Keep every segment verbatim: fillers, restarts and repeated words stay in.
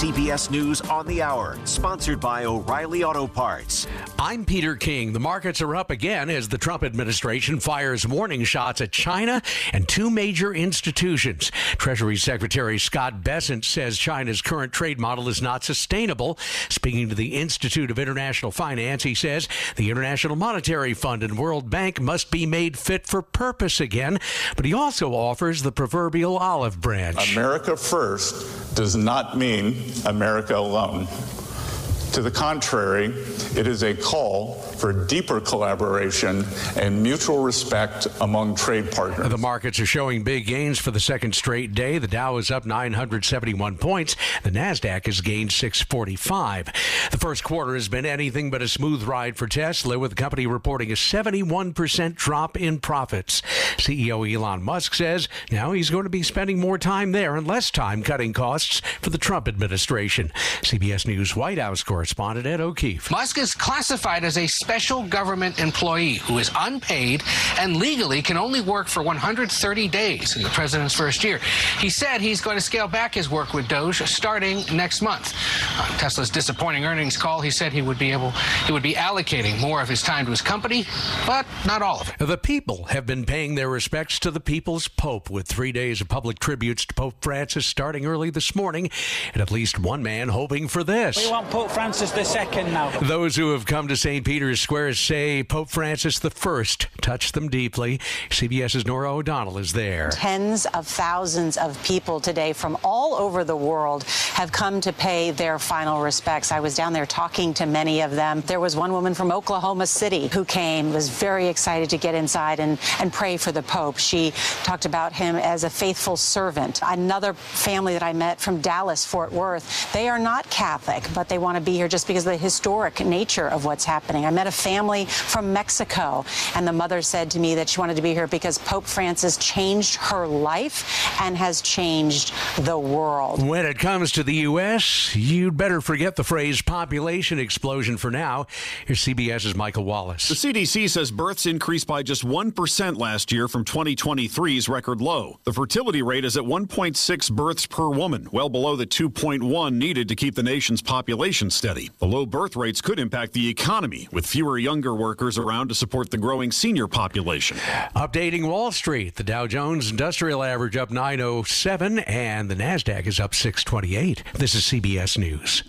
C B S News on the Hour, sponsored by O'Reilly Auto Parts. I'm Peter King. The markets are up again as the Trump administration fires warning shots at China and two major institutions. Treasury Secretary Scott Bessent says China's current trade model is not sustainable. Speaking to the Institute of International Finance, he says the International Monetary Fund and World Bank must be made fit for purpose again. But he also offers the proverbial olive branch. America first does not mean America alone. To the contrary, it is a call for deeper collaboration and mutual respect among trade partners. The markets are showing big gains for the second straight day. The Dow is up nine hundred seventy-one points. The Nasdaq has gained six forty-five. The first quarter has been anything but a smooth ride for Tesla, with the company reporting a seventy-one percent drop in profits. C E O Elon Musk says now he's going to be spending more time there and less time cutting costs for the Trump administration. C B S News White House correspondent Ed O'Keefe. Musk is classified as a special government employee who is unpaid and legally can only work for one hundred thirty days in the president's first year. He said he's going to scale back his work with Doge starting next month. On Tesla's disappointing earnings call, he said he would be able, he would be allocating more of his time to his company, but not all of it. The people have been paying their respects to the people's Pope, with three days of public tributes to Pope Francis starting early this morning, and at least one man hoping for this. We want Pope Francis the second now. Those who have come to Saint Peter's Square say Pope Francis the First touched them deeply. CBS's Nora O'Donnell is there. Tens of thousands of people today from all over the world have come to pay their final respects. I was down there talking to many of them. There was one woman from Oklahoma City who came, was very excited to get inside and, and pray for the Pope. She talked about him as a faithful servant. Another family that I met from Dallas, Fort Worth, they are not Catholic, but they want to be here just because of the historic nature of what's happening. I met a family from Mexico, and the mother said to me that she wanted to be here because Pope Francis changed her life and has changed the world. When it comes to the U S, you'd better forget the phrase population explosion for now. Here's CBS's Michael Wallace. The C D C says births increased by just one percent last year from twenty twenty-three's record low. The fertility rate is at one point six births per woman, well below the two point one needed to keep the nation's population steady. The low birth rates could impact the economy, with fewer younger workers around to support the growing senior population. Updating Wall Street, the Dow Jones Industrial Average up nine oh seven, and the Nasdaq is up six twenty-eight. This is C B S News.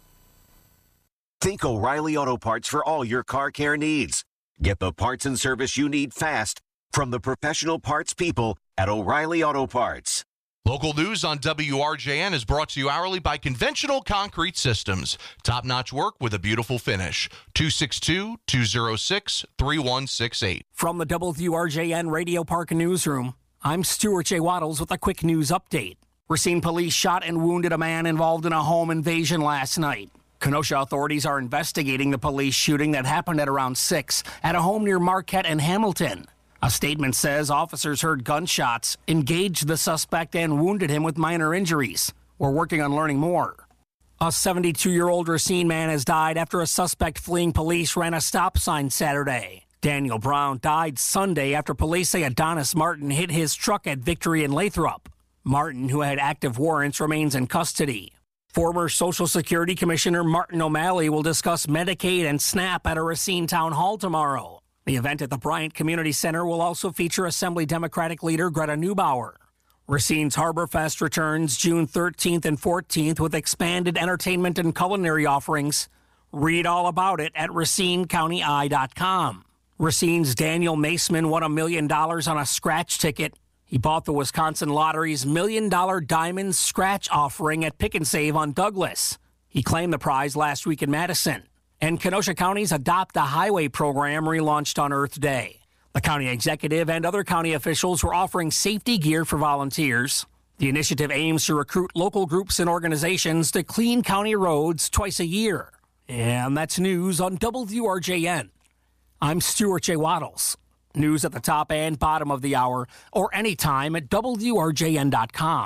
Think O'Reilly Auto Parts for all your car care needs. Get the parts and service you need fast from the professional parts people at O'Reilly Auto Parts. Local news on W R J N is brought to you hourly by Conventional Concrete Systems. Top-notch work with a beautiful finish. two six two, two oh six, three one six eight. From the W R J N Radio Park Newsroom, I'm Stuart J. Waddles with a quick news update. Racine police shot and wounded a man involved in a home invasion last night. Kenosha authorities are investigating the police shooting that happened at around six at a home near Marquette and Hamilton. A statement says officers heard gunshots, engaged the suspect, and wounded him with minor injuries. We're working on learning more. A seventy-two-year-old Racine man has died after a suspect fleeing police ran a stop sign Saturday. Daniel Brown died Sunday after police say Adonis Martin hit his truck at Victory and Lathrop. Martin, who had active warrants, remains in custody. Former Social Security Commissioner Martin O'Malley will discuss Medicaid and SNAP at a Racine Town Hall tomorrow. The event at the Bryant Community Center will also feature Assembly Democratic leader Greta Neubauer. Racine's Harborfest returns June thirteenth and fourteenth with expanded entertainment and culinary offerings. Read all about it at racine county eye dot com. Racine's Daniel Maceman won a million dollars on a scratch ticket. He bought the Wisconsin Lottery's Million Dollar Diamond Scratch offering at Pick and Save on Douglas. He claimed the prize last week in Madison. And Kenosha County's Adopt a Highway program relaunched on Earth Day. The county executive and other county officials were offering safety gear for volunteers. The initiative aims to recruit local groups and organizations to clean county roads twice a year. And that's news on W R J N. I'm Stuart J. Waddles. News at the top and bottom of the hour, or anytime at W R J N dot com.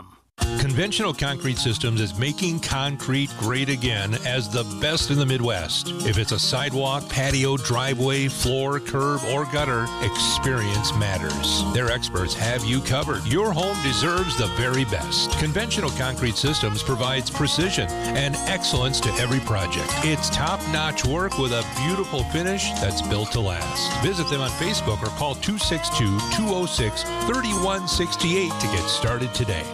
Conventional Concrete Systems is making concrete great again as the best in the Midwest. If it's a sidewalk, patio, driveway, floor, curb, or gutter, experience matters. Their experts have you covered. Your home deserves the very best. Conventional Concrete Systems provides precision and excellence to every project. It's top-notch work with a beautiful finish that's built to last. Visit them on Facebook or call two six two, two oh six, three one six eight to get started today.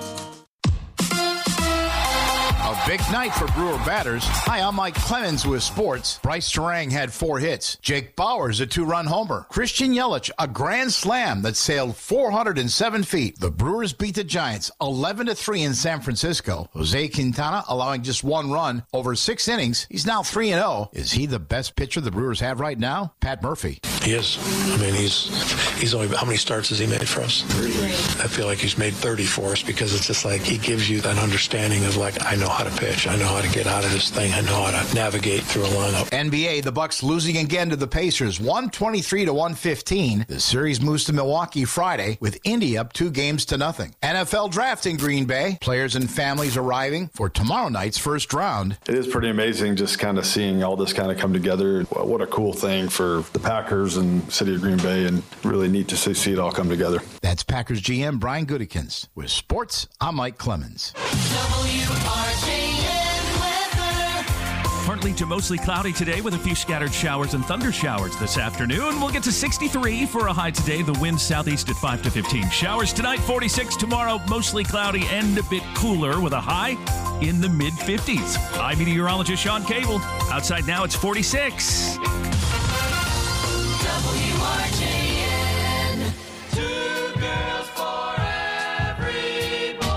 A big night for Brewer batters. Hi, I'm Mike Clemens with sports. Bryce Terang had four hits. Jake Bauers, a two-run homer. Christian Yelich, a grand slam that sailed four hundred seven feet. The Brewers beat the Giants eleven to three in San Francisco. Jose Quintana allowing just one run over six innings. He's now three and oh. Is he the best pitcher the Brewers have right now? Pat Murphy. He is. I mean, he's he's only, how many starts has he made for us? I feel like he's made thirty for us because it's just like he gives you that understanding of like, I know how to pitch. I know how to get out of this thing. I know how to navigate through a lineup. N B A, the Bucks losing again to the Pacers, one twenty-three to one fifteen. The series moves to Milwaukee Friday with Indy up two games to nothing. N F L draft in Green Bay. Players and families arriving for tomorrow night's first round. It is pretty amazing just kind of seeing all this kind of come together. What a cool thing for the Packers and city of Green Bay, and really neat to see, see it all come together. That's Packers G M Brian Gutekunst. With sports, I'm Mike Clemens. W R J N weather. Partly to mostly cloudy today with a few scattered showers and thunder showers this afternoon. We'll get to sixty-three for a high today. The wind southeast at five to fifteen. Showers tonight, forty-six. Tomorrow, mostly cloudy and a bit cooler with a high in the mid fifties. I'm meteorologist Sean Cable. Outside now, it's forty-six. W R J N. Two girls for every boy.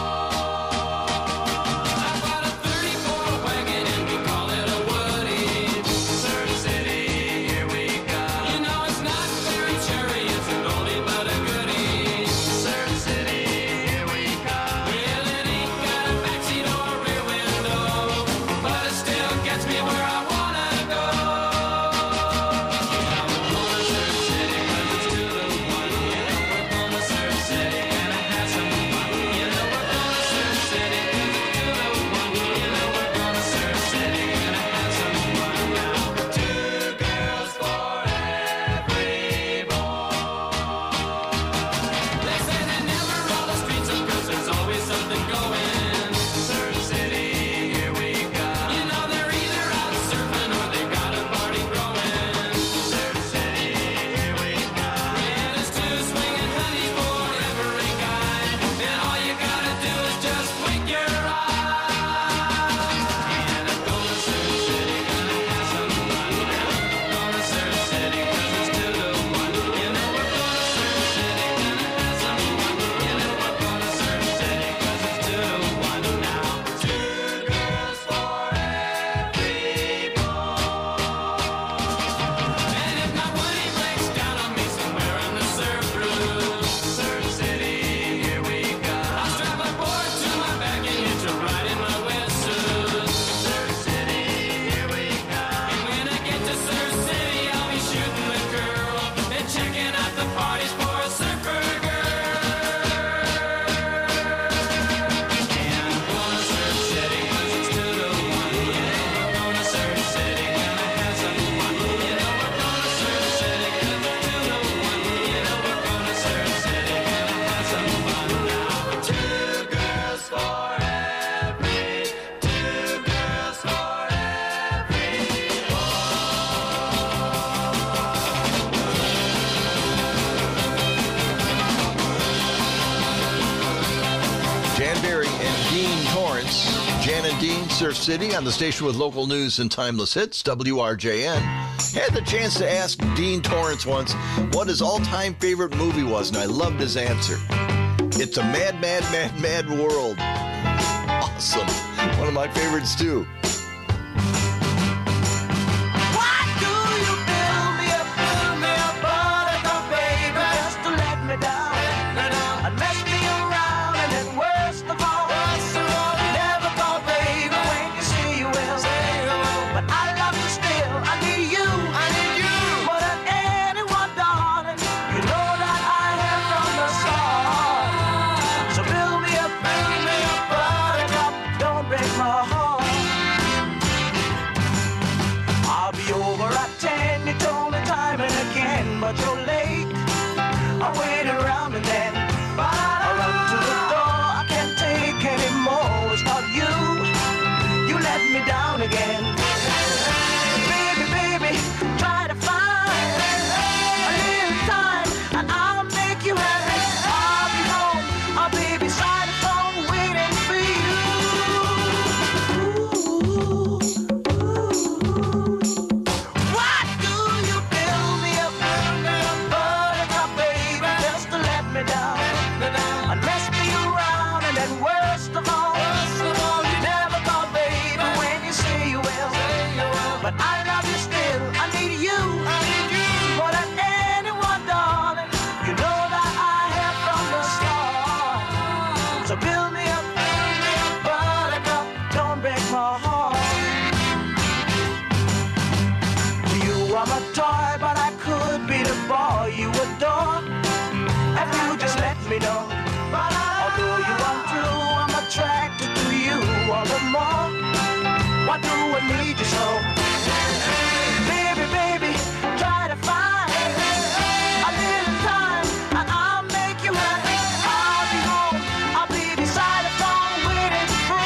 I've got a thirty-four wagon and we call it a Woody. Surf City, here we come. You know it's not very cherry, it's an oldie but a goodie. Surf City, here we come. Well, it ain't got a backseat or a rear window, but it still gets me where I wanna go. Surf City on the station with local news and timeless hits, W R J N. Had the chance to ask Dean Torrance once what his all-time favorite movie was, and I loved his answer. It's a mad, mad, mad, mad world. Awesome. One of my favorites, too. So build me a, build me a but you're late. I wait around and then I run to the door. I can't take anymore. It's not you. You let me down again. Baby, baby, try to find a little time and I'll make you happy. I'll be home. I'll be beside the phone waiting for you. What do you build me up? Buttercup, baby, just to let me down and mess me around, and then worst of all, you never call, baby, when you say you will. But I love you still. I need you more than anyone, darling. You know that I have from the start. So build me up, buttercup, don't break my heart. You are my toy, but I could be the boy you adore if you just let me know. Although you are true, I'm attracted to you all the more. Why do I need you so? Baby, baby, try to find a little time and I'll make you happy. I'll be home, I'll be beside the phone waiting for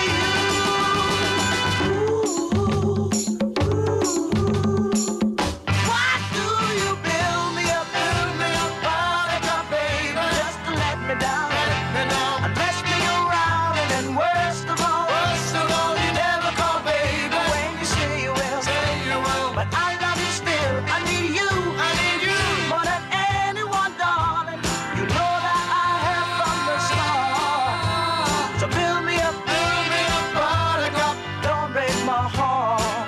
you. Why do you build me up, build me up, buttercup, baby, just to let me down and mess me around, and then worst of all, you never call, baby, when you say you will. But I love you still. I need you more than anyone, darling. You know that I have from the start. So build me up, buttercup, don't break my heart.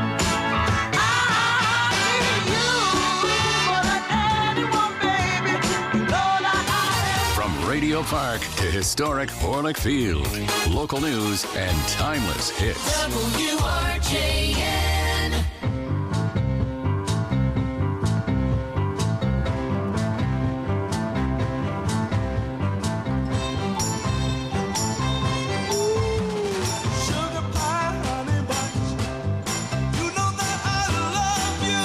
I need you more than anyone, baby. You know that I have. From Radio Park to historic Orlick Field, local news and timeless hits. W R J N. Sugar pie, honey buns. You know that I love you.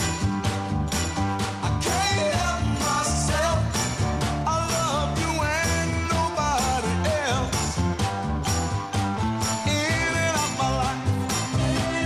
I can't help myself. I love you and nobody else. In and out my life.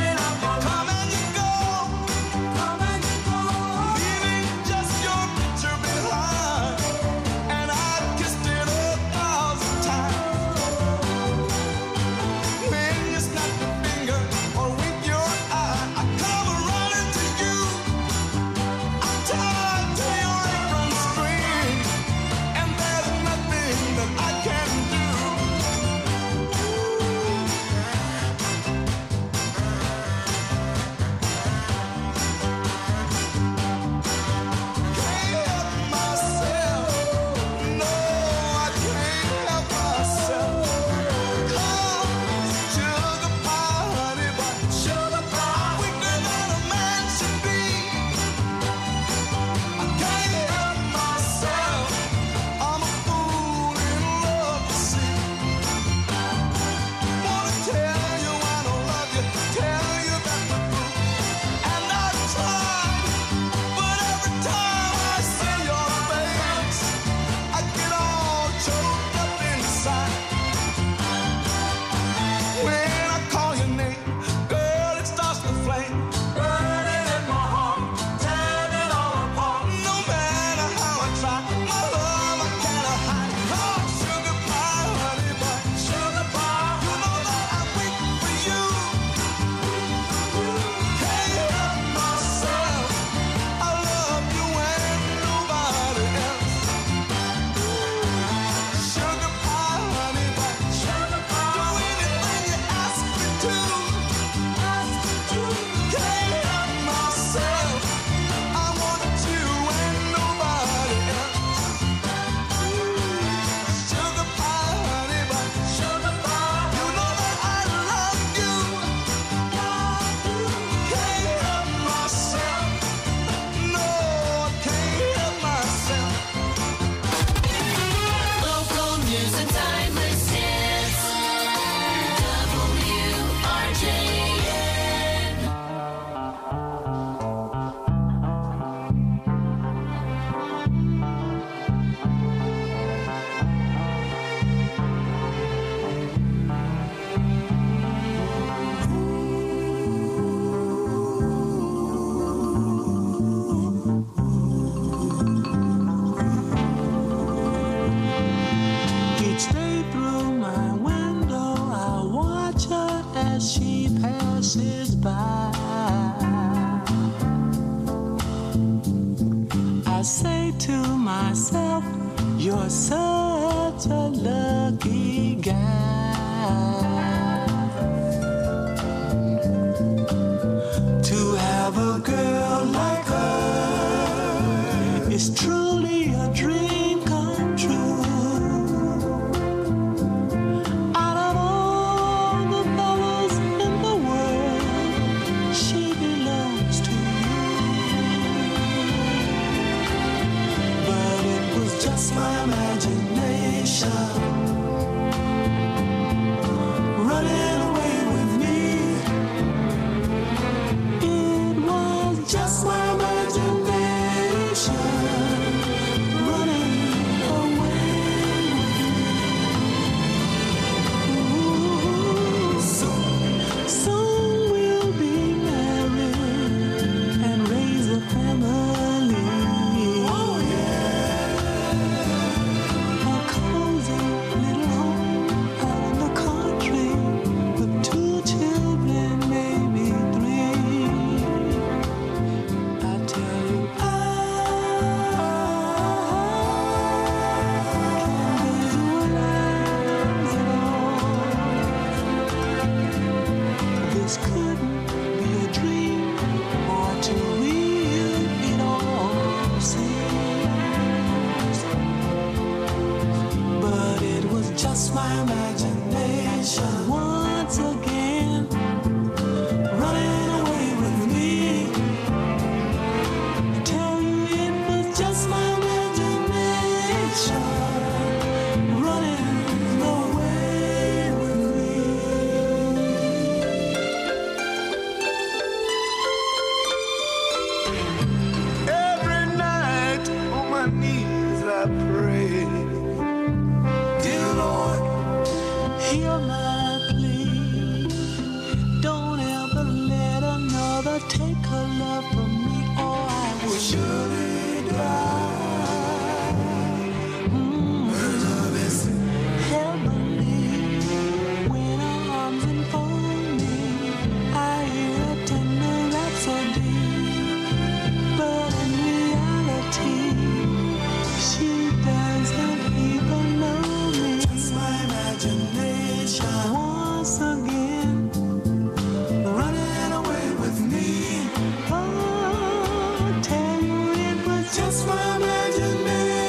by. I say to myself, you're such a lucky guy to have a girl like her. It's truly a dream come true. Out of all the fellas in the world, she belongs to you. But it was just my imagination running away with me. It was just my imagination running away with me. Ooh, soon, soon we'll be married and raise a family. Oh yeah, a cozy little home out in the country with two children, maybe three. I tell you, this couldn't be a dream or too real. It all seems, but it was just my imagination once again running away with me. I tell you, it was just my imagination running away with me. Every night on my knees I pray, dear Lord, hear my plea. Don't ever let another take her love from me, or I will surely die. Mm. Her love is heavenly. When her arms enfold me, I hear a tender rhapsody. But in reality, she doesn't even know me. Just my imagination once again running away with me. Oh, tell you it was just my imagination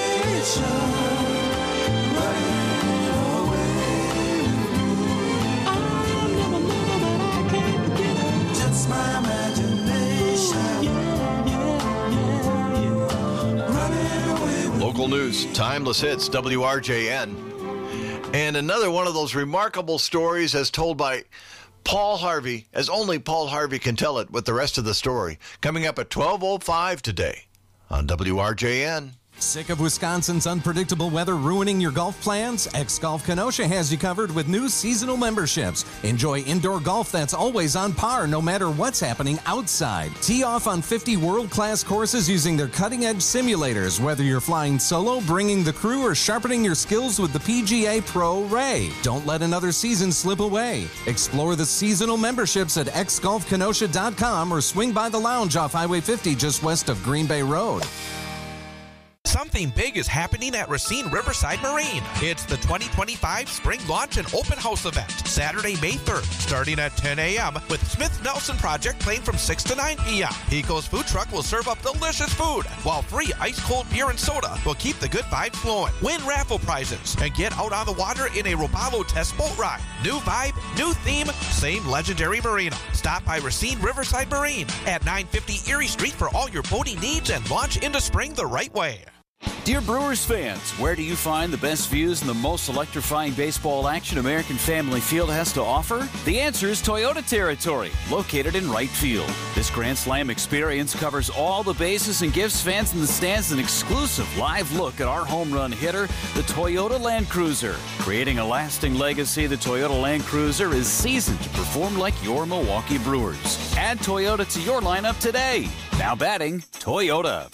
running away with me. I never knew that I can't forget it. Just my imagination. Yeah, yeah, yeah, yeah. Running away with Local news, timeless hits, W R J N. And another one of those remarkable stories as told by Paul Harvey, as only Paul Harvey can tell it with the rest of the story, coming up at twelve oh five today on W R J N. Sick of Wisconsin's unpredictable weather ruining your golf plans? X-Golf Kenosha has you covered with new seasonal memberships. Enjoy indoor golf that's always on par no matter what's happening outside. Tee off on fifty world-class courses using their cutting-edge simulators, whether you're flying solo, bringing the crew, or sharpening your skills with the P G A Pro Ray. Don't let another season slip away. Explore the seasonal memberships at x golf kenosha dot com or swing by the lounge off Highway fifty just west of Green Bay Road. Something big is happening at Racine Riverside Marine. It's the twenty twenty-five Spring Launch and Open House event, Saturday, May third, starting at ten a.m. with Smith Nelson Project playing from six to nine p.m. Pico's Food Truck will serve up delicious food, while free ice-cold beer and soda will keep the good vibes flowing. Win raffle prizes and get out on the water in a Robalo test boat ride. New vibe, new theme, same legendary marina. Stop by Racine Riverside Marine at nine fifty Erie Street for all your boating needs and launch into spring the right way. Dear Brewers fans, where do you find the best views and the most electrifying baseball action American Family Field has to offer? The answer is Toyota Territory, located in right field. This Grand Slam experience covers all the bases and gives fans in the stands an exclusive live look at our home run hitter, the Toyota Land Cruiser. Creating a lasting legacy, the Toyota Land Cruiser is seasoned to perform like your Milwaukee Brewers. Add Toyota to your lineup today. Now batting, Toyota.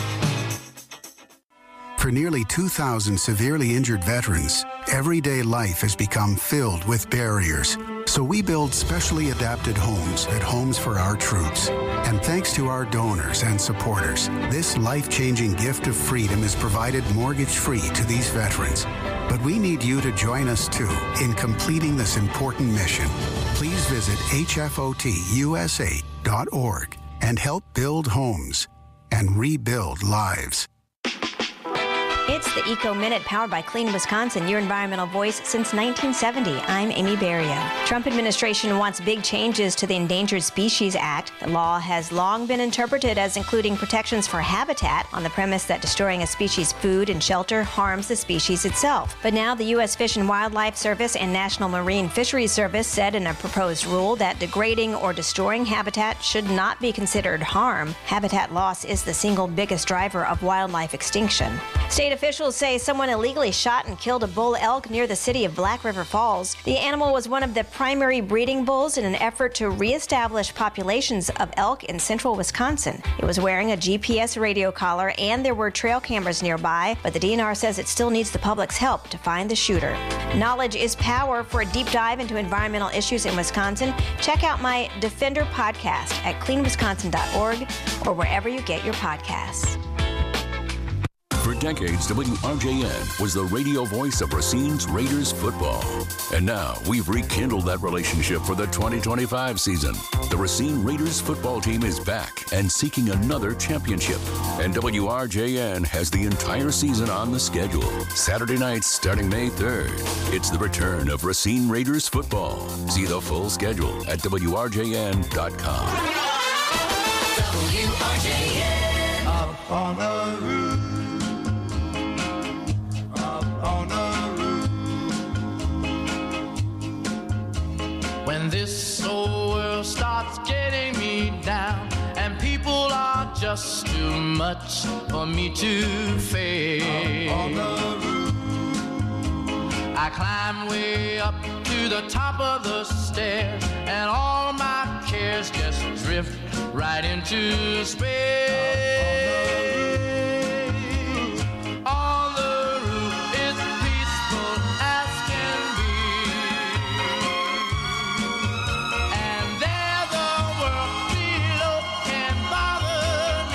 For nearly two thousand severely injured veterans, everyday life has become filled with barriers. So we build specially adapted homes at Homes for Our Troops. And thanks to our donors and supporters, this life-changing gift of freedom is provided mortgage-free to these veterans. But we need you to join us, too, in completing this important mission. Please visit H F O T U S A dot org and help build homes and rebuild lives. It's the Eco Minute powered by Clean Wisconsin, your environmental voice since nineteen seventy. I'm Amy Berria. Trump administration wants big changes to the Endangered Species Act. The law has long been interpreted as including protections for habitat on the premise that destroying a species' food and shelter harms the species itself. But now the U S Fish and Wildlife Service and National Marine Fisheries Service said in a proposed rule that degrading or destroying habitat should not be considered harm. Habitat loss is the single biggest driver of wildlife extinction. State officials say someone illegally shot and killed a bull elk near the city of Black River Falls. The animal was one of the primary breeding bulls in an effort to reestablish populations of elk in central Wisconsin. It was wearing a G P S radio collar and there were trail cameras nearby, but the D N R says it still needs the public's help to find the shooter. Knowledge is power. For a deep dive into environmental issues in Wisconsin, check out my Defender podcast at clean wisconsin dot org or wherever you get your podcasts. For decades, W R J N was the radio voice of Racine's Raiders football. And now we've rekindled that relationship for the twenty twenty-five season. The Racine Raiders football team is back and seeking another championship. And W R J N has the entire season on the schedule. Saturday nights starting May third. It's the return of Racine Raiders football. See the full schedule at W R J N dot com. W R J N up on the roof. On the roof. When this old world starts getting me down and people are just too much for me to face, on the roof. I climb way up to the top of the stairs and all my cares just drift right into space. On the roof it's peaceful as can be, and there the world below can bother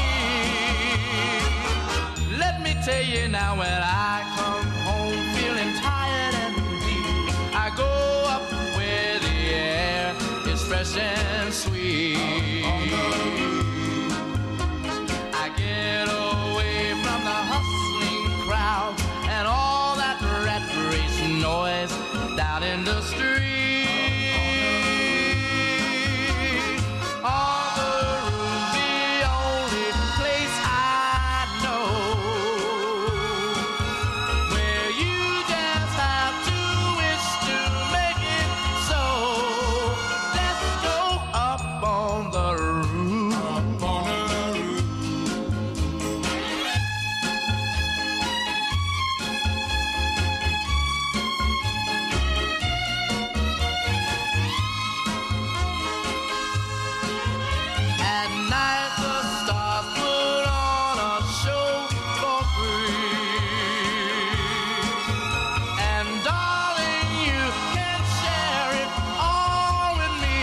me. Let me tell you now, when I come home feeling tired and weak, I go up where the air is fresh and sweet. I get away from the hustling crowd and all that rat race noise down in the street. On the roof, the only place I know where you just have to wish to make it so. Let's go up on the roof. Up on the roof. At night the stars put on a show for free, and darling, you can share it all with me.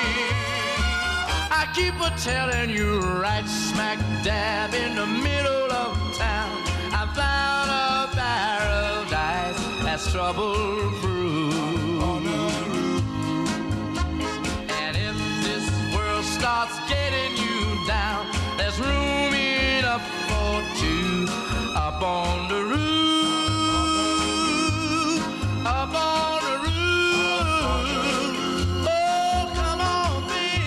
I keep a telling you, right smack dab in the middle of town, I found a paradise that's trouble-proof. And if this world starts getting you down, there's room enough for two up on the roof. Up on the roof. Oh, come on,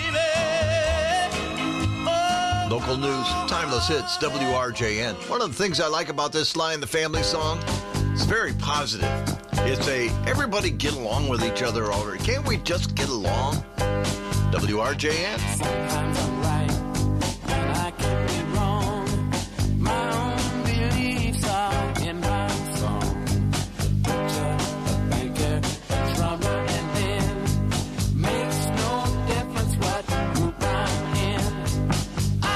baby. Local news, timeless hits, W R J N. One of the things I like about this Sly and the Family song, it's very positive. It's a everybody get along with each other already. Can't we just get along? W R J N. Sometimes I'm right and I can be wrong. My own beliefs are in my song. The butcher, the banker, the drummer, and then makes no difference what group I'm in. I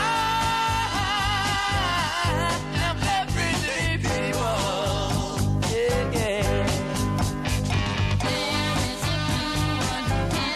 am everyday people. Yeah, yeah. There is a blue one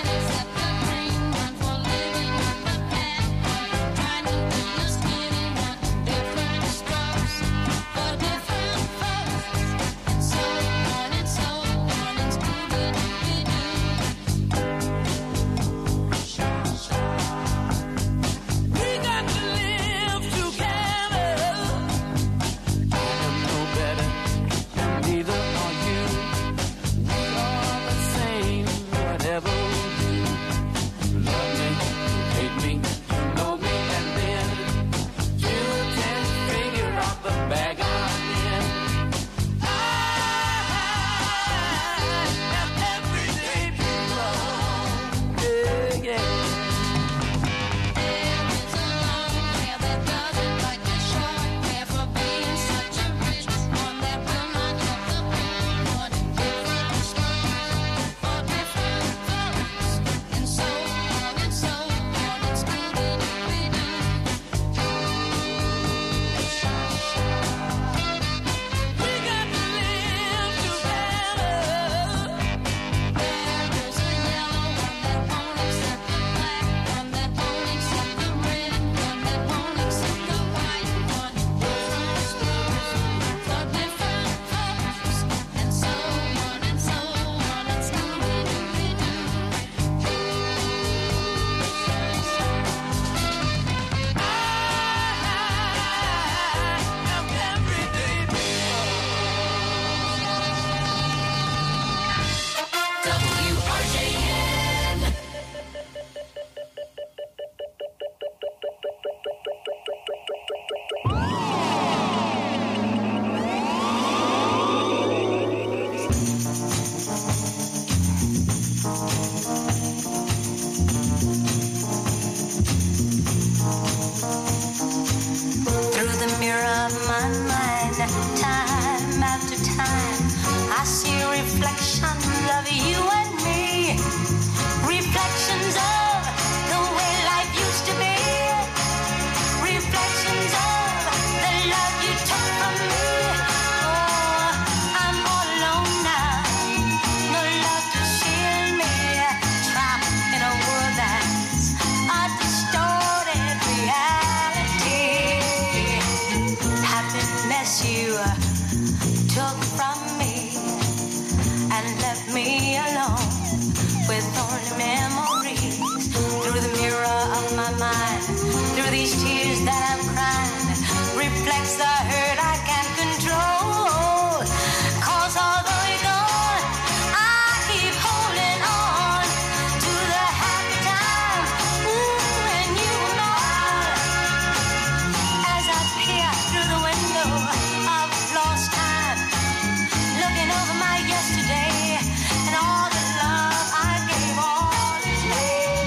these tears that I'm crying reflects the hurt I can't control. 'Cause although you're gone, I keep holding on to the happy time ooh, when you were mine. As I peer through the window of lost time, looking over my yesterday and all the love I gave all the day.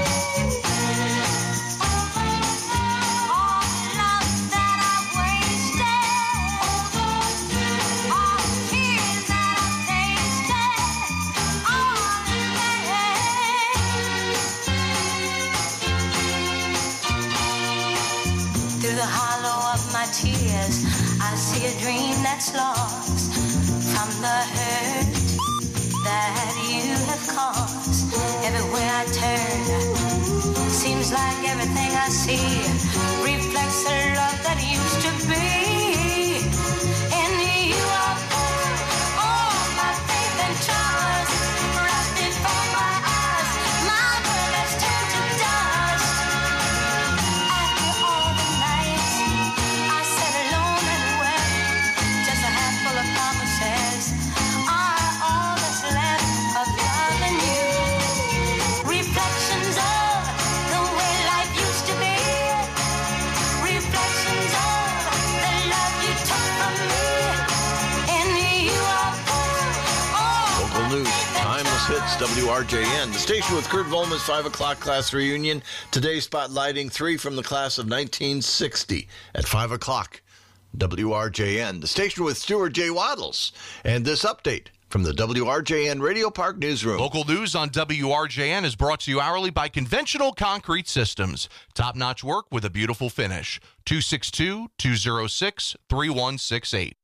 All the love that I wasted, all the tears that I tasted, all the pain. Through the hollow of my tears, I see a dream that's lost from the hurt that you have caused. Everywhere I turn, seems like everything I see reflects the love that used to be. In you I put all my faith and trust, right before my eyes, my world has turned to dust. After all the nights I sat alone and wept, just a handful of promises are all that's left of loving you. Reflections of the way life used to be. Reflections of the love you took from me. In you I put all Local news, timeless hits, W R J N. The station with Kurt Volman's five o'clock class reunion. Today spotlighting three from the class of nineteen sixty at five o'clock. W R J N. The station with Stuart J. Waddles. And this update from the W R J N Radio Park Newsroom. Local news on W R J N is brought to you hourly by Conventional Concrete Systems. Top-notch work with a beautiful finish. two six two, two oh six, three one six eight.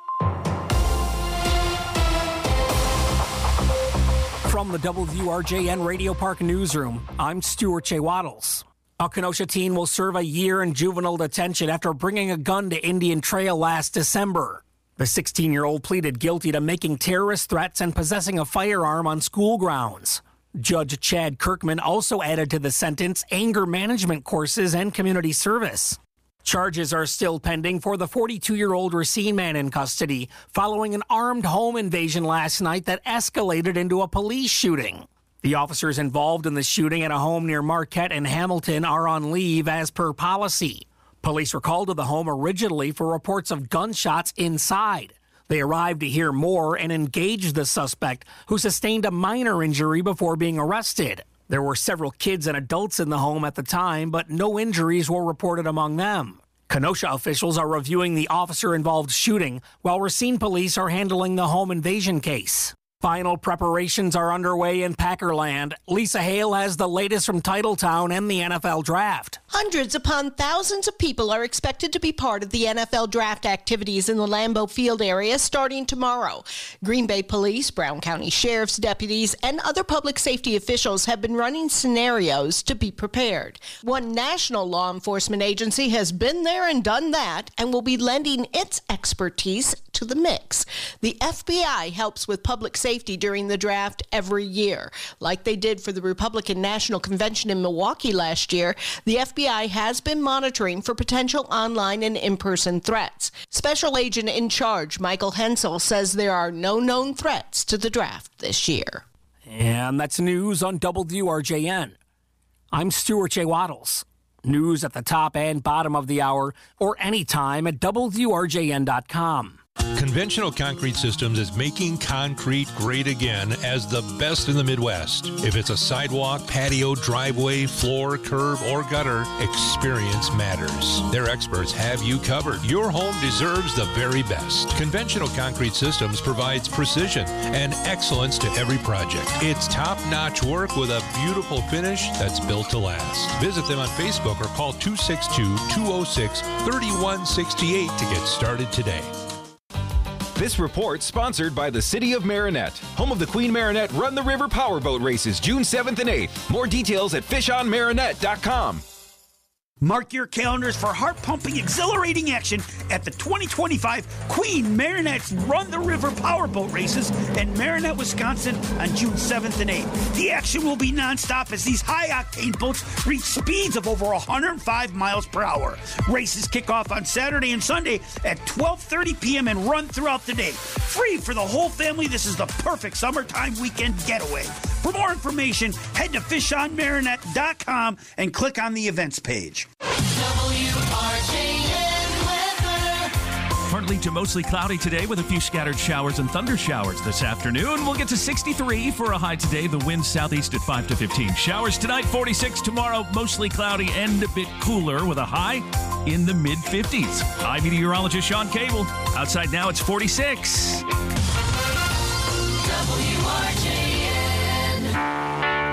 From the W R J N Radio Park Newsroom, I'm Stuart J. Waddles. A Kenosha teen will serve a year in juvenile detention after bringing a gun to Indian Trail last December. The sixteen-year-old pleaded guilty to making terrorist threats and possessing a firearm on school grounds. Judge Chad Kirkman also added to the sentence anger management courses and community service. Charges are still pending for the forty-two-year-old Racine man in custody following an armed home invasion last night that escalated into a police shooting. The officers involved in the shooting at a home near Marquette and Hamilton are on leave as per policy. Police were called to the home originally for reports of gunshots inside. They arrived to hear more and engaged the suspect, who sustained a minor injury before being arrested. There were several kids and adults in the home at the time, but no injuries were reported among them. Kenosha officials are reviewing the officer-involved shooting, while Racine police are handling the home invasion case. Final preparations are underway in Packerland. Lisa Hale has the latest from Titletown and the N F L Draft. Hundreds upon thousands of people are expected to be part of the N F L Draft activities in the Lambeau Field area starting tomorrow. Green Bay Police, Brown County Sheriff's deputies, and other public safety officials have been running scenarios to be prepared. One national law enforcement agency has been there and done that and will be lending its expertise to the mix. The F B I helps with public safety during the draft every year. Like they did for the Republican National Convention in Milwaukee last year, the F B I has been monitoring for potential online and in-person threats. Special Agent in Charge Michael Hensel says there are no known threats to the draft this year. And that's news on W R J N. I'm Stuart J. Waddles. News at the top and bottom of the hour or anytime at W R J N dot com. Conventional Concrete Systems is making concrete great again as the best in the Midwest. If it's a sidewalk, patio, driveway, floor, curb, or gutter, experience matters. Their experts have you covered. Your home deserves the very best. Conventional Concrete Systems provides precision and excellence to every project. It's top-notch work with a beautiful finish that's built to last. Visit them on Facebook or call two six two, two oh six, three one six eight to get started today. This report sponsored by the City of Marinette, home of the Queen Marinette Run the River Powerboat races June seventh and eighth. More details at fish on marinette dot com. Mark your calendars for heart-pumping, exhilarating action at the twenty twenty-five Queen Marinette's Run the River Powerboat Races in Marinette, Wisconsin on June seventh and eighth. The action will be nonstop as these high-octane boats reach speeds of over one hundred five miles per hour. Races kick off on Saturday and Sunday at twelve thirty p.m. and run throughout the day. Free for the whole family, this is the perfect summertime weekend getaway. For more information, head to fish on marinette dot com and click on the events page. W R J N weather. Partly to mostly cloudy today with a few scattered showers and thunder showers this afternoon. We'll get to sixty-three for a high today. The wind southeast at five to fifteen. Showers tonight, forty-six. Tomorrow, mostly cloudy and a bit cooler with a high in the mid fifties. I'm meteorologist Sean Cable. Outside now, it's forty-six. W R J N.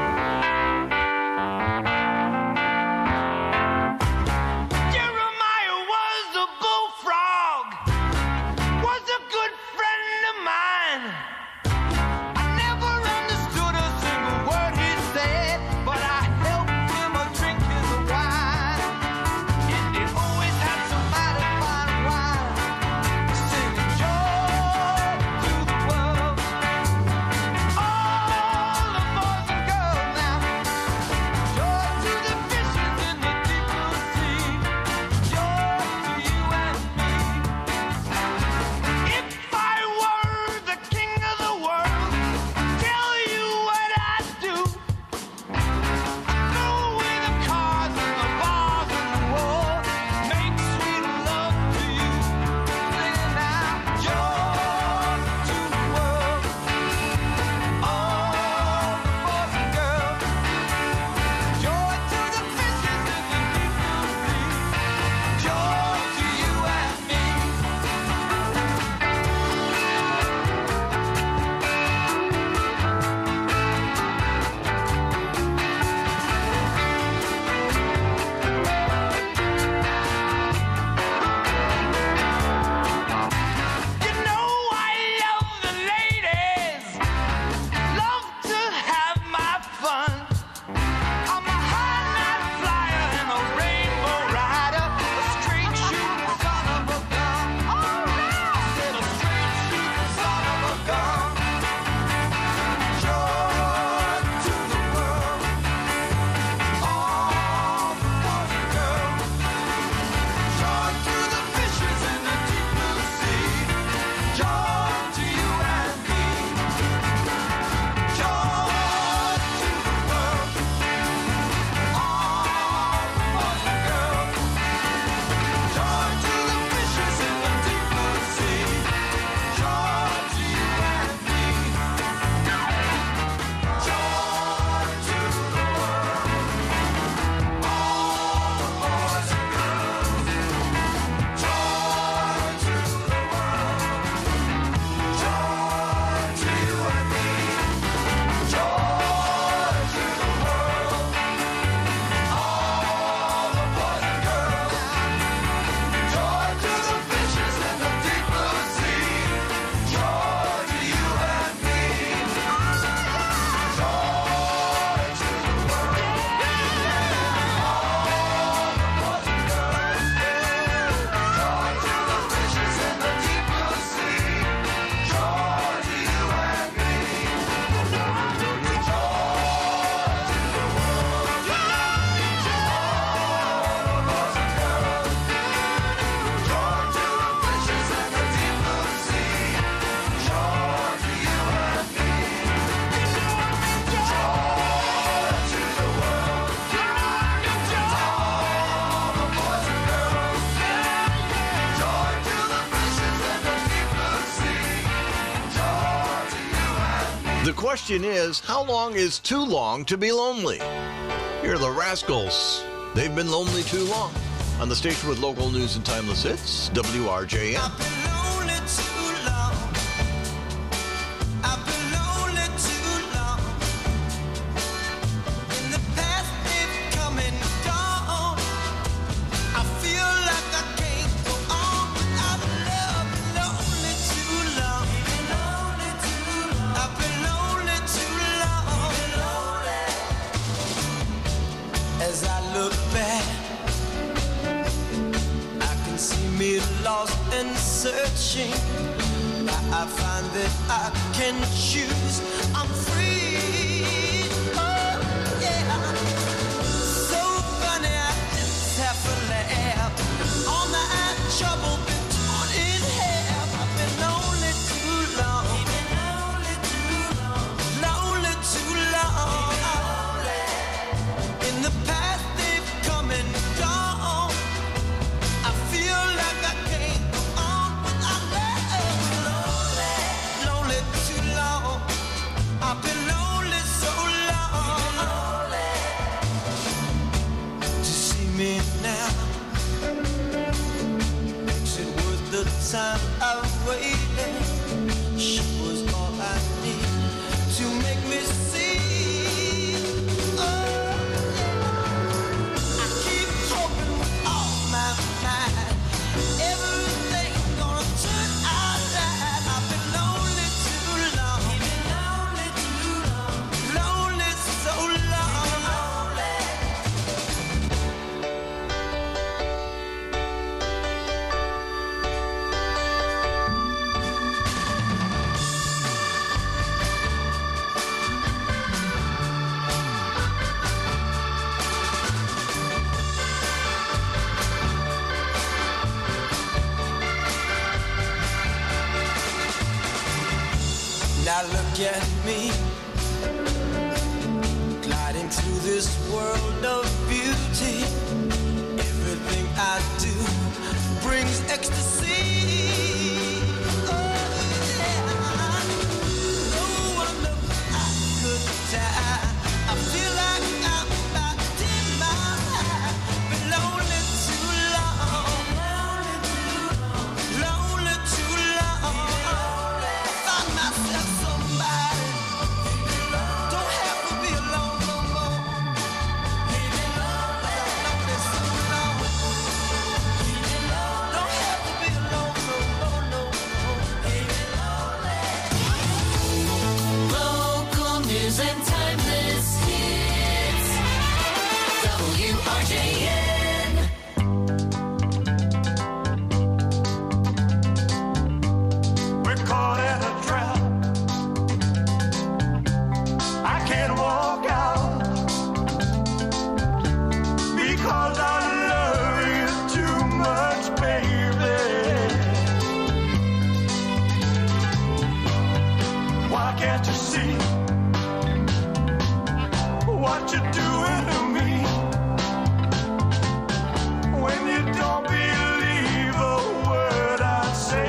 The question is, how long is too long to be lonely? Here are the Rascals. They've been lonely too long. On the station with local news and timeless hits, W R J N. As I look back searching, I find that I can choose. I'm free. Oh, yeah. So funny, it's half a laugh. All my trouble been torn in half. I've been lonely too long. Lonely too long. Lonely too long. In the past they've come and gone. I feel like I can't go on without love. Lonely, lonely too long. I've been lonely so long. To see me now, makes it worth the time I've waited. She was all I need to make me see. Oh, I keep hoping with all my mind everything gonna turn out right. I've been lonely too long. Lonely too long. Lonely so long. Now look at me, gliding through this world of beauty. Everything I do brings ecstasy. Oh, yeah. No wonder I could die. I feel like I'm about to my high. Been lonely too long. Lonely too long. Find myself somebody. Don't have to be alone no more. Lonely so long. Don't have to be alone no more, no more. Local news and timeless hits. W R J N. We're caught in a trap. I can't walk out because I love you too much, baby. Why can't you see what you're doing to me when you don't believe a word I say?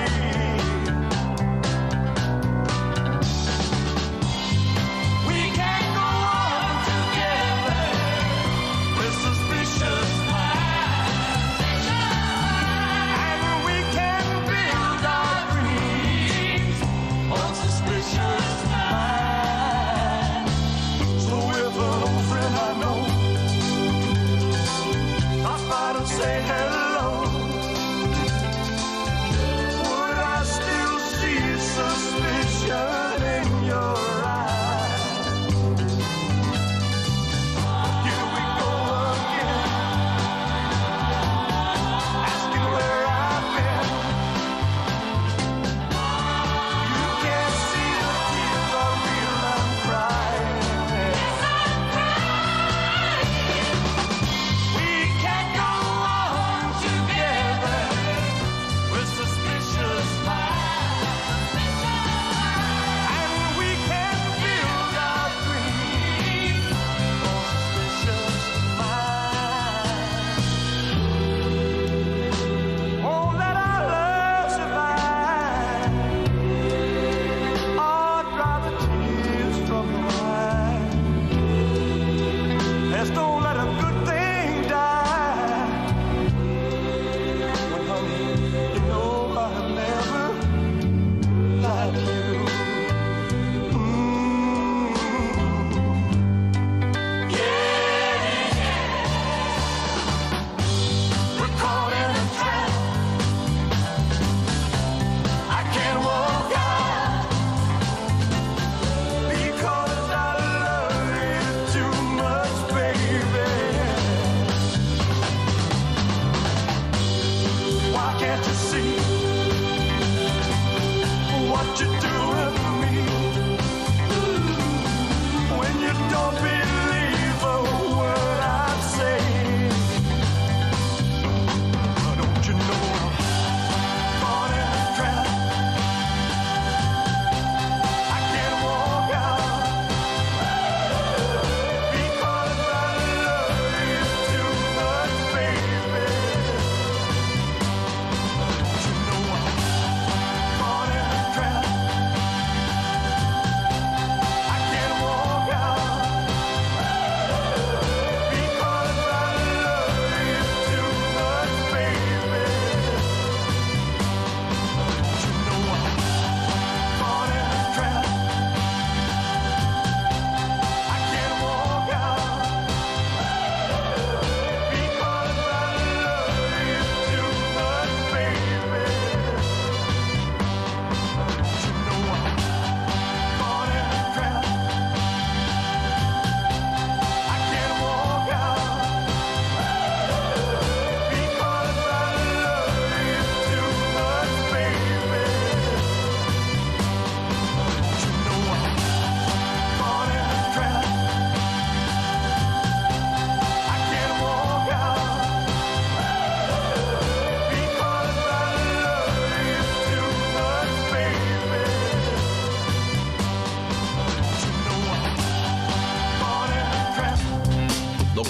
We can't go on together with suspicious minds, and we can build our dreams on suspicious minds. So if an old friend I know stops by to say hello, would I still see suspicion in your eyes? Here we go again, asking where I've been. You can't see the tears are real, I'm crying. We can't go on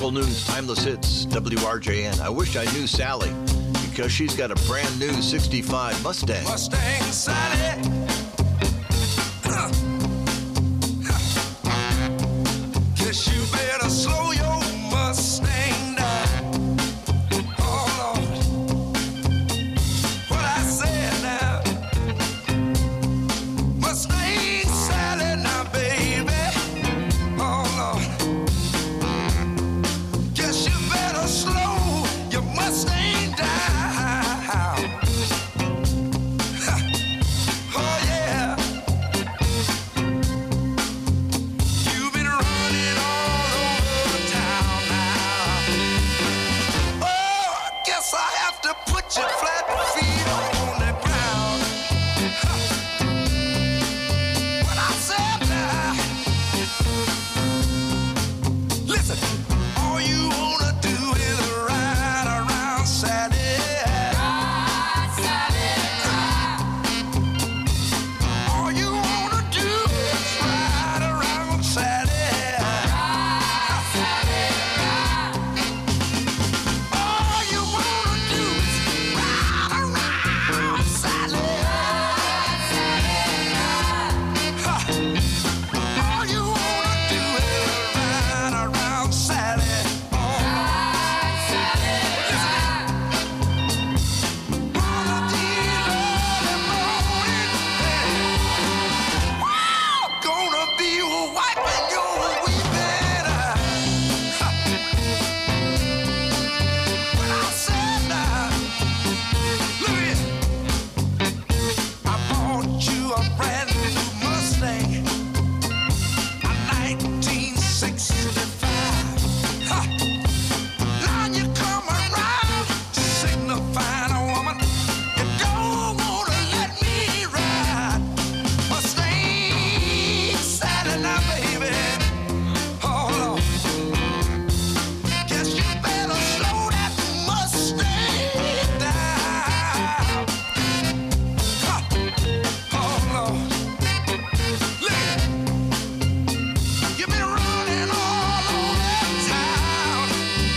Local news, timeless hits, W R J N. I wish I knew Sally, because she's got a brand new sixty-five Mustang. Mustang Sally. Uh. Guess you better slow your Mustang down. Oh, Lord. What I said now. Mustang Sally now, baby. Oh, Lord. Guess you better slow your Mustang down. Oh, yeah. You've been running all over town now. Oh, I guess I have to put your flat feet on the ground. What I said now. Listen, all you wanna do is ride around Sally. Ride, Sally, ride. All you wanna do is ride around Sally. Ride, Sally, ride. All you wanna do is ride around Sally. Ride, Sally, ride. Ha. All you wanna do is ride around Sally. Oh. Ride, Sally, ride. One of these early mornings, wow, gonna be wiping your weeping eye. Ha. When I said that, look here, I bought you a brand new Mustang, a nineteen sixty-five. Ha. Now you come around signifying a woman you don't wanna let me ride. Mustang Sally now, baby. Oh, Lord. Guess you better slow that Mustang down. Ha. Oh, Lord. Look, you've been running all over town.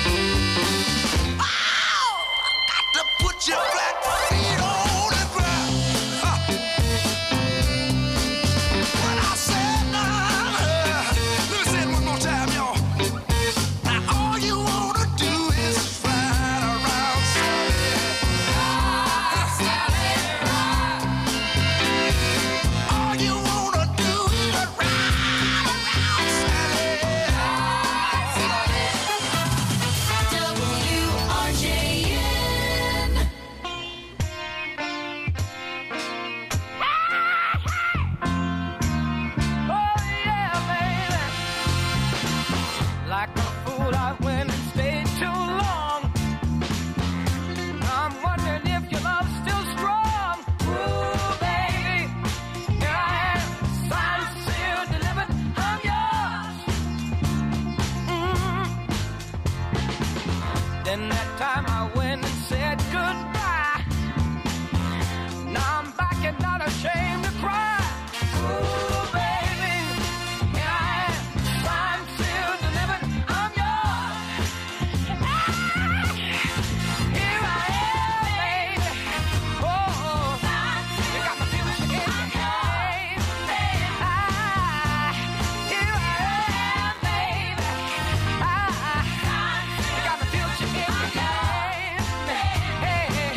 Ow! I got to put your flat feet on the ground. Ha. What I said now, uh, let me say it one more time, y'all. Now all you wanna do is ride around Sally. Ride, Sally, ride. All you wanna do is ride around Sally. Ride, Sally. W R J N. Oh, yeah, baby. Like a fool, I went and stayed too long. I'm wondering if your love's still strong. Ooh, baby. Here I am, signed, sealed, delivered. I'm yours. Mm. Then that time I went and said goodbye. Now I'm back and not ashamed to cry. Ooh, baby, here I am, signed, sealed, delivered. I'm yours. Ah, here I am, baby. Oh, you got my feelings in your game. Ah, here I am, baby. Ah, you got my feelings in your game. Hey, hey,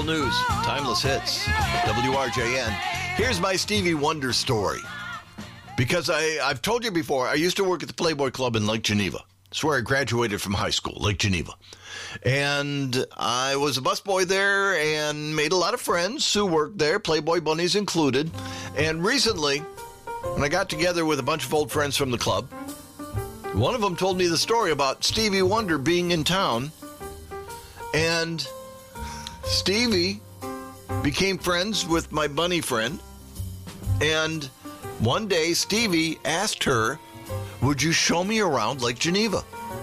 news, timeless hits, W R J N. Here's my Stevie Wonder story. Because I, I've told you before, I used to work at the Playboy Club in Lake Geneva. That's where I graduated from high school, Lake Geneva. And I was a busboy there and made a lot of friends who worked there, Playboy bunnies included. And recently, when I got together with a bunch of old friends from the club, one of them told me the story about Stevie Wonder being in town. And Stevie became friends with my bunny friend. And one day, Stevie asked her, would you show me around Lake Geneva?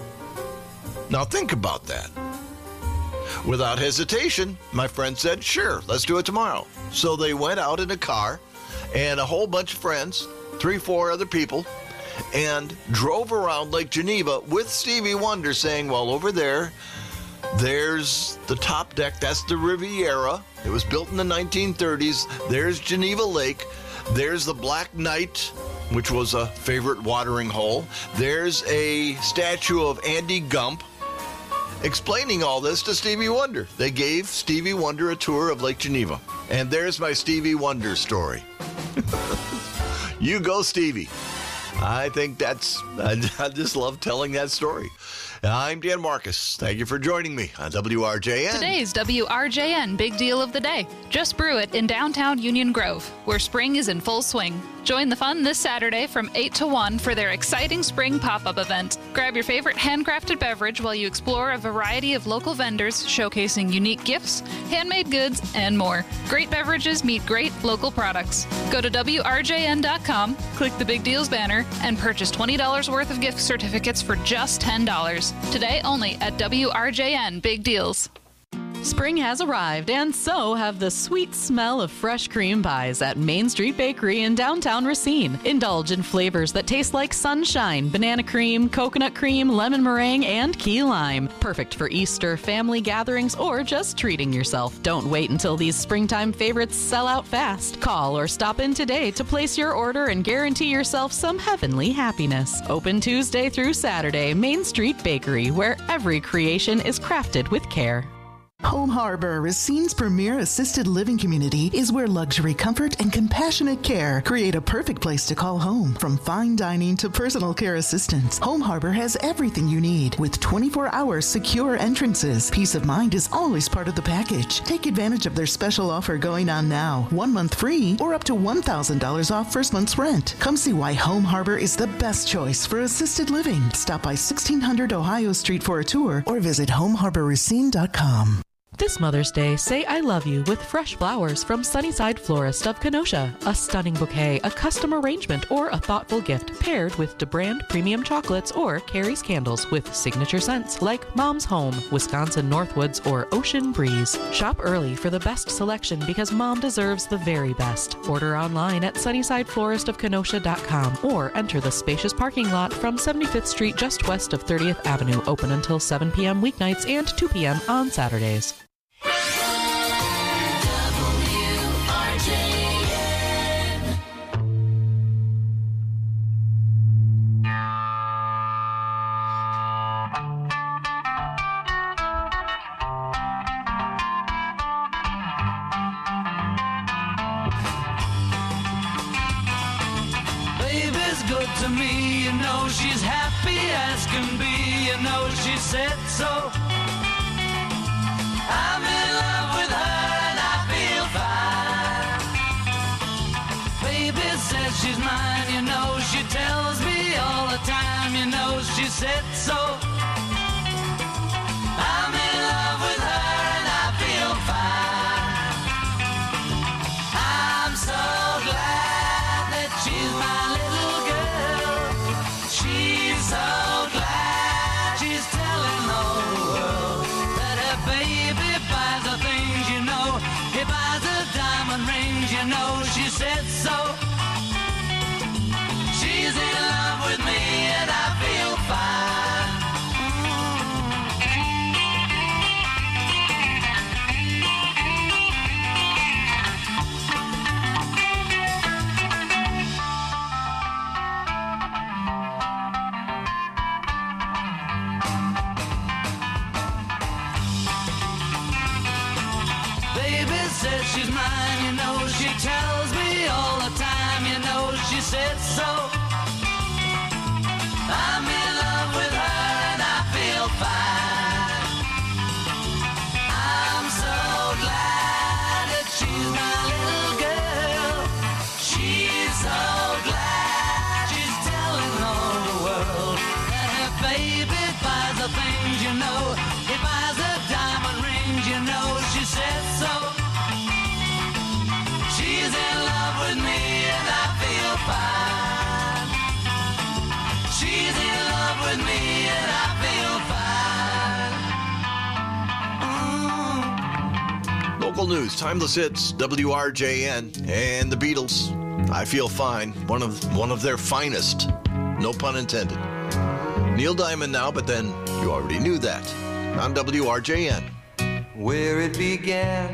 Now think about that. Without hesitation, my friend said, sure, let's do it tomorrow. So they went out in a car and a whole bunch of friends, three, four other people, and drove around Lake Geneva with Stevie Wonder saying, well, over there, there's the top deck. That's the Riviera. It was built in the nineteen thirties. There's Geneva Lake. There's the Black Knight, which was a favorite watering hole. There's a statue of Andy Gump, explaining all this to Stevie Wonder. They gave Stevie Wonder a tour of Lake Geneva. And there's my Stevie Wonder story. You go, Stevie. I think that's, I, I just love telling that story. I'm Dan Marcus. Thank you for joining me on W R J N. Today's W R J N Big Deal of the Day. Just brew it in downtown Union Grove, where spring is in full swing. Join the fun this Saturday from eight to one for their exciting spring pop-up event. Grab your favorite handcrafted beverage while you explore a variety of local vendors showcasing unique gifts, handmade goods, and more. Great beverages meet great local products. Go to W R J N dot com, click the Big Deals banner, and purchase twenty dollars worth of gift certificates for just ten dollars. Today only at W R J N Big Deals. Spring has arrived, and so have the sweet smell of fresh cream pies at Main Street Bakery in downtown Racine. Indulge in flavors that taste like sunshine, banana cream, coconut cream, lemon meringue, and key lime. Perfect for Easter, family gatherings, or just treating yourself. Don't wait until these springtime favorites sell out fast. Call or stop in today to place your order and guarantee yourself some heavenly happiness. Open Tuesday through Saturday, Main Street Bakery, where every creation is crafted with care. Home Harbor, Racine's premier assisted living community, is where luxury, comfort, and compassionate care create a perfect place to call home. From fine dining to personal care assistance, Home Harbor has everything you need with twenty-four hour secure entrances. Peace of mind is always part of the package. Take advantage of their special offer going on now. One month free or up to one thousand dollars off first month's rent. Come see why Home Harbor is the best choice for assisted living. Stop by sixteen hundred Ohio Street for a tour or visit home harbor racine dot com. This Mother's Day, say I love you with fresh flowers from Sunnyside Florist of Kenosha. A stunning bouquet, a custom arrangement, or a thoughtful gift paired with DeBrand premium chocolates or Carrie's candles with signature scents like Mom's Home, Wisconsin Northwoods, or Ocean Breeze. Shop early for the best selection because Mom deserves the very best. Order online at sunnyside florist of kenosha dot com or enter the spacious parking lot from seventy-fifth Street just west of thirtieth Avenue, open until seven p.m. weeknights and two p.m. on Saturdays. Baby's good to me, you know she's happy as can be, you know she said so. I'm in love with her and I feel fine. Baby says she's mine, you know she tells me all the time, you know she said so. I'm in love with her and I feel fine. I'm so glad that she's my little girl. She's so glad she's telling all the world that her baby buys the things, you know. He buys the diamond rings, you know she said so. She's in love with me and I feel fine. fine. She's in love with me and I feel fine. Mm. Local news, timeless hits, W R J N, and the Beatles. I Feel Fine, one of one of their finest. No pun intended. Neil Diamond now, but then you already knew that. On W R J N. Where it began,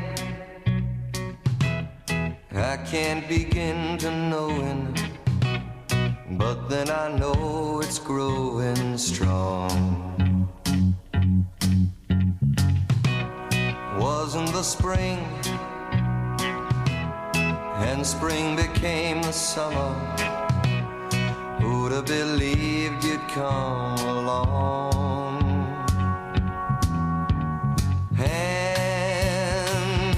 I can't begin to knowing, but then I know it's growing strong. Wasn't the spring, and spring became the summer. Who'd have believed you'd come along? Hand,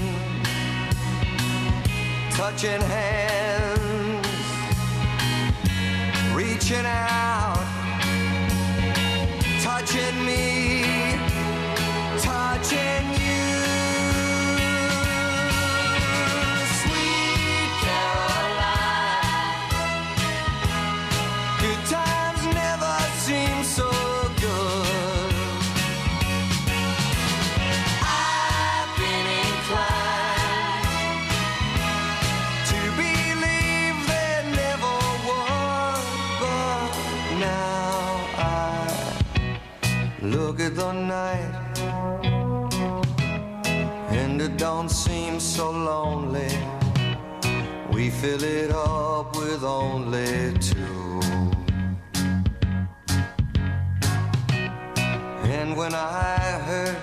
touching hands, reaching out, touching me, touching you. Sweet Caroline, good times never seem so good. I've been inclined to believe there never was, but now I look at the night and it don't seem so lonely. We fill it up with only two. And when I hurt,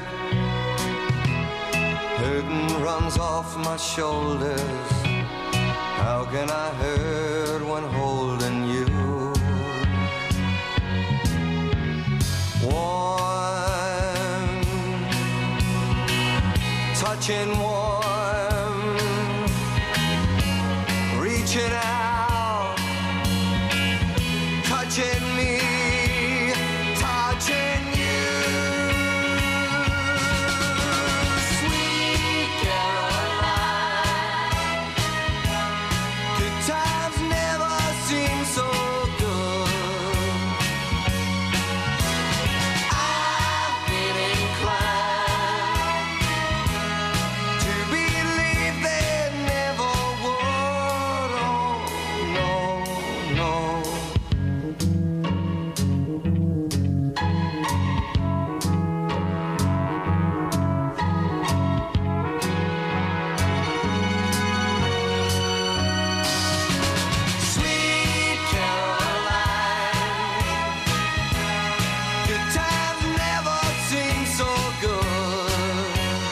hurting runs off my shoulders. How can I hurt when holding you? Warm, touching warm, reaching out, touching me, touching you. Sweet Caroline, good times never seem so good. I've been inclined to believe there never would. Oh, no, no. Sweet Caroline, good times never seem so good.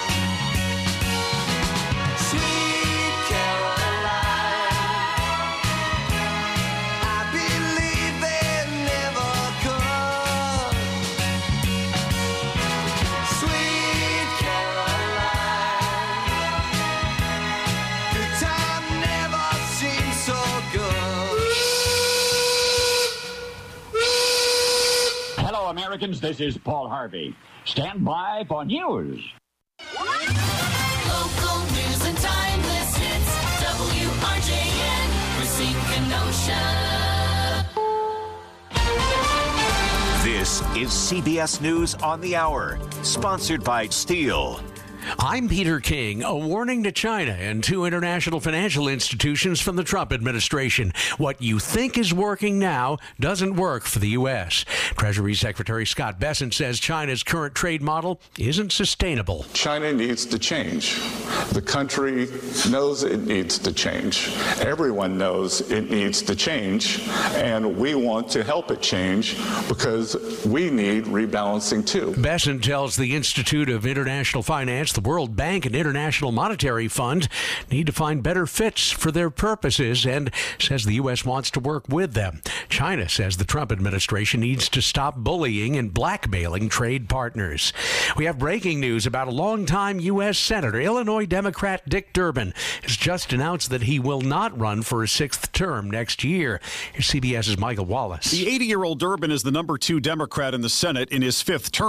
Sweet Caroline, I believe they never could. Sweet Caroline, good time never seems so good. Hello, Americans. This is Paul Harvey. Stand by for news. Local news and timeless hits. W R J N, Racine, Kenosha. This is C B S News on the Hour, sponsored by Steel. I'm Peter King. A warning to China and two international financial institutions from the Trump administration. What you think is working now doesn't work for the U S. Treasury Secretary Scott Bessent says China's current trade model isn't sustainable. China needs to change. The country knows it needs to change. Everyone knows it needs to change, and we want to help it change because we need rebalancing too. Bessent tells the Institute of International Finance, the World Bank, and International Monetary Fund need to find better fits for their purposes and says the U S wants to work with them. China says the Trump administration needs to stop bullying and blackmailing trade partners. We have breaking news about a longtime U S Senator. Illinois Democrat Dick Durbin has just announced that he will not run for a sixth term next year. Here's CBS's Michael Wallace. The eighty-year-old Durbin is the number two Democrat in the Senate in his fifth term.